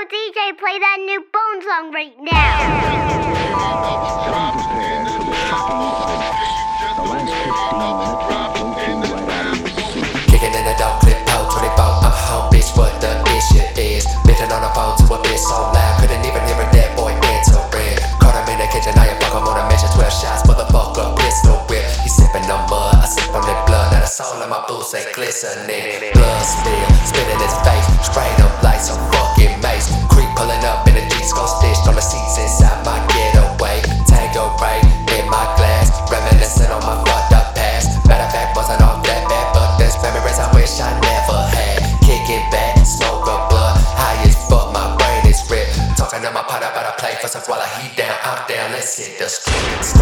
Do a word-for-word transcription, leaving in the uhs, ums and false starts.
D J, play that new Bone song right now. Come prepared for the shocking event. The last fifteen minutes will jolt you right out of your seat. Kicking in a dog clip out, twenty bout, I'm home, bitch, what the issue is. Bitching on the phone to a bitch so loud, couldn't even hear a dead boy answering. Caught him in the kitchen, I ain't fuck him on a mission, twelve shots, motherfucker, pistol whip. He sipping on mud, I sip on that blood, now the soul of my boots ain't glistening. Blood spill, spit in his face, sprayed up like some fucking mace. Creep pulling up in the disco stitched on the seats inside my getaway. Tango right in my glass, reminiscing on my fucked up past. Matter of fact, wasn't all that bad, but there's memories I wish I never had. Kicking back, smoke up blood, high as fuck, my brain is ripped. Talking to my pot about a play for some while I heat down, I'm down, let's hit the streets.